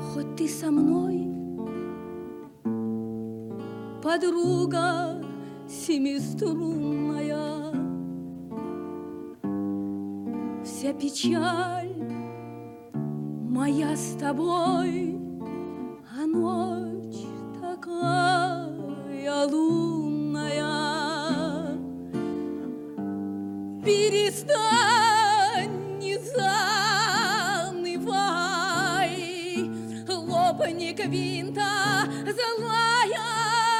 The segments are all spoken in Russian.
Хоть ты со мной, подруга семиструнная, вся печаль моя с тобой, а ночь такая лунная. Перестань, не занывай, лопни квинта злая.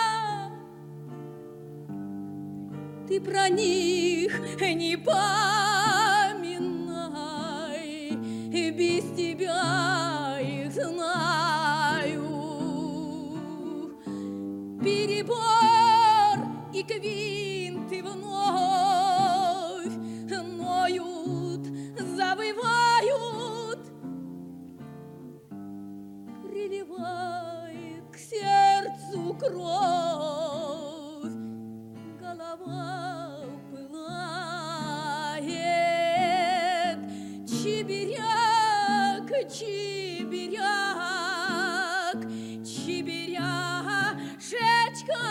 Ты про них не поминай, без тебя их знаю. Перебор и квинты вновь ноют, завывают, приливает к сердцу кровь, голова пылает. Чибиряк, чибиряк, чибиряшечка,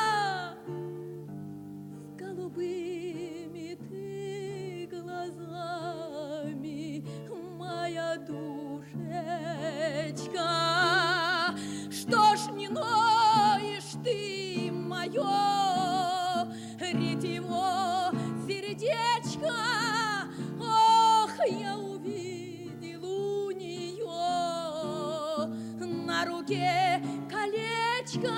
с голубыми ты глазами, моя душечка. Что ж не ноешь ты, мое ретиво сердечко? Ох, я увидел у нее на руке колечко.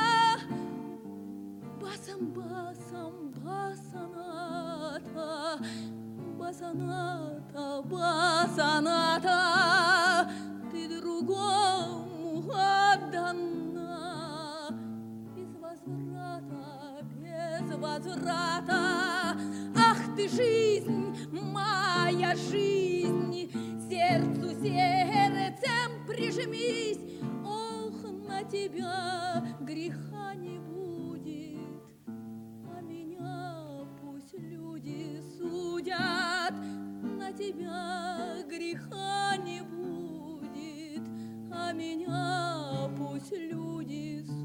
Басом, басом, басаната, басаната, басаната, ты другому отдана без возврата, без возврата. Ах ты, жизнь, моя жизнь, сердцу сердцем прижмись. Ох, на тебя греха не будет, а меня пусть люди судят. На тебя греха не будет, а меня пусть люди судят.